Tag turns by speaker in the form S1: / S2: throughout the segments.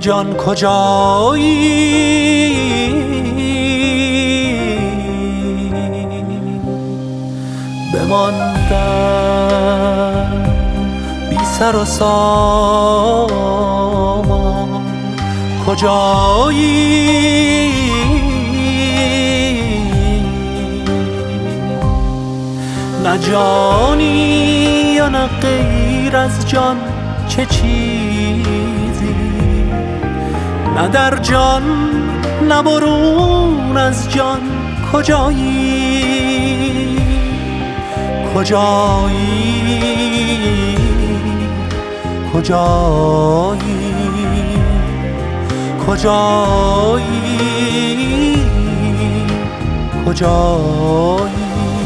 S1: جان کجایی؟ بماندم بی سر و سامان، کجایی؟ نه جانی یا نه غیر از جان چه چیزی، نه در جان نه برون از جان کجایی؟ کجایی؟ کجایی؟ کجایی؟ کجایی؟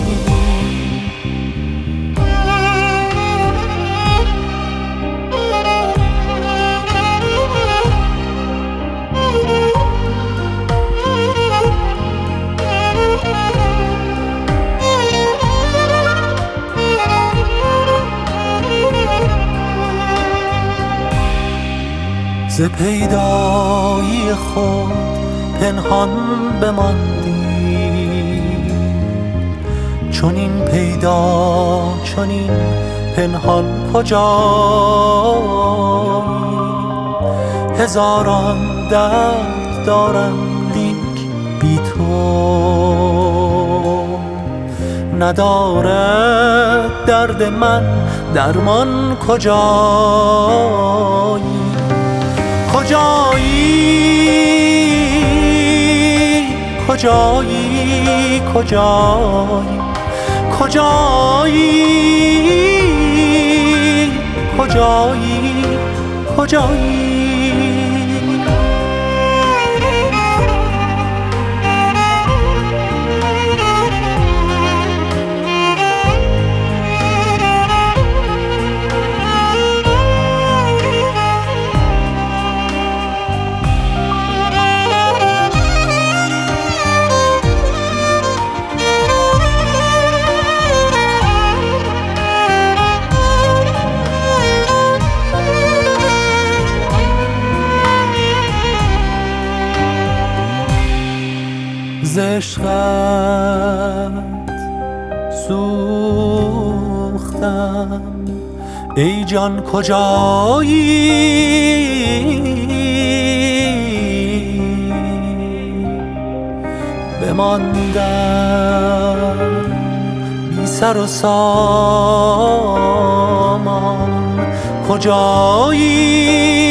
S1: ز پیدایی خود پنهان بماندی، چنین پیدا چنین پنهان کجایی؟ هزاران درد دارم لیک بی تو، ندارد درد من درمان کجایی؟ کجایی؟ کجایی؟ کجایی؟ کجایی؟ کجایی؟ کجایی؟ ز عشقت سوختم ای جان کجایی؟ بماندم بی سر و سامان، کجایی؟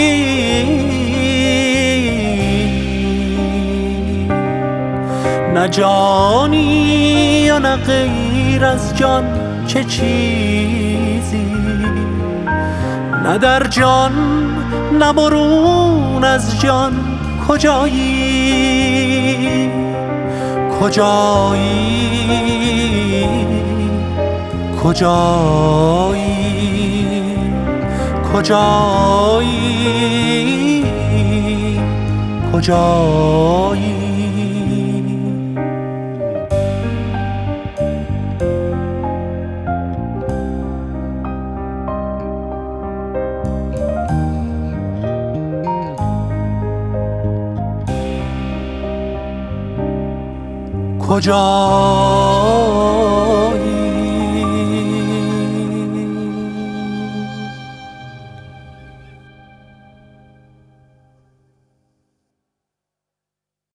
S1: نه جانی یا نه غیر از جان چه چیزی، نه در جان نه برون از جان کجایی؟ کجایی؟ کجایی؟ کجایی؟ کجایی؟ کجایی؟